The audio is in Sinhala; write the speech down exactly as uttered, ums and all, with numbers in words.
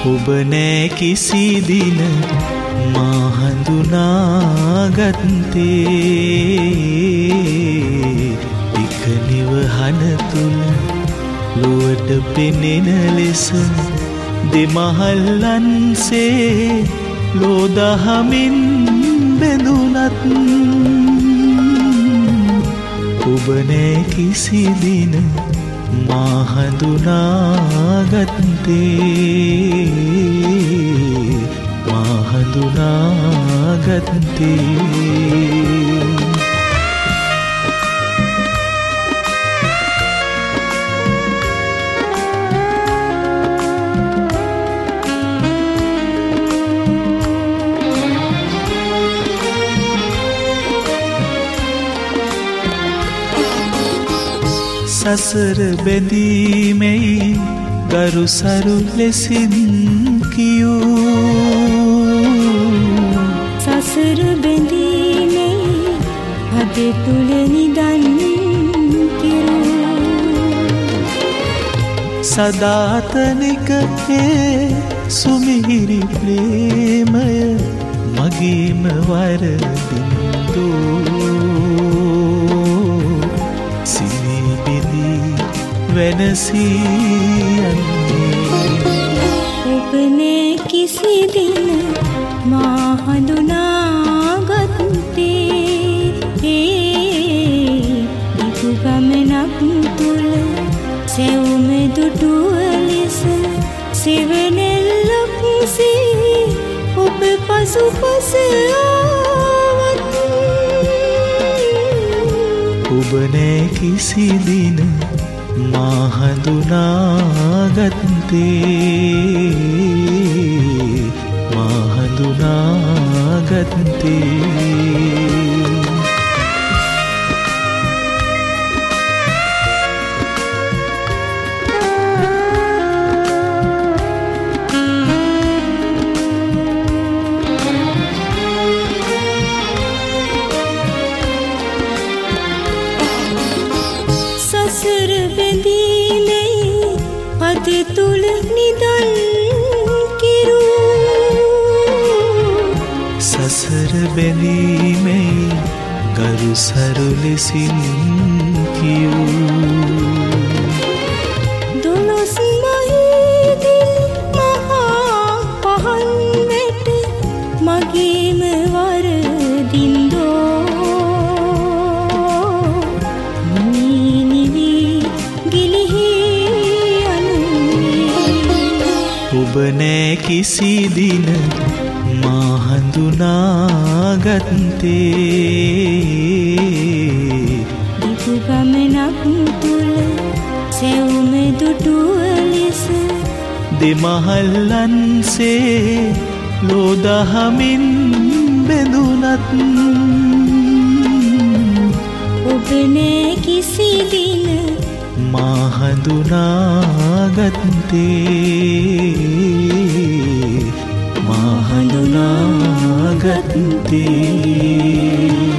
ඔබ නෑ කිසි දින මා හඳුනාගත්තේ එක නිවහන තුල ලොවට පෙනෙන ලෙස දෙමහල්ලන්සේ ලෝදහමින් බැඳුනත් ඔබ නෑ කිසි දින මා හඳුනාගත්තේ මා හඳුනාගත්තේ සසර බැඳීමෙයි ගරු සරු ලෙසින් කියූ සසර බැඳීමෙයි හද තුල නිදන් කිරූ සදාතනික ඒ සුමිහිරි ප්‍රේමය මගේම වරදින්දෝ වෙනසී ඔබ නෑ කිසි දින මා හඳුනාගත්තේ ඉදු ගමනක් තුල සෙවුම දුටුව ලෙස සිවනෙල්ලක් සේ ඔබ පසු පස ආවත් ඔබ නෑ කිසි දින මා හඳුනාගත්තේ මා හඳුනාගත්තේ සසර බැඳීමෙයි හද තුල නිදන් කිරූ සසර බැඳීමෙයි ගරු සරු ලෙසින් කියූ දොළොස් මහේදිල් මහා පහන් වැට මගේම වරදින්දෝ ඔබ නෑ කිසි දින මා හඳුනාගත්තේ දිගු ගමනක් තුල සෙවුම දුටුව ලෙස දෙමහල්ලන්සේ ලෝදහමින් බැඳුනත් ඔබ නෑ කිසි දින මා හඳුනාගත්තේ මා හඳුනාගත්තේ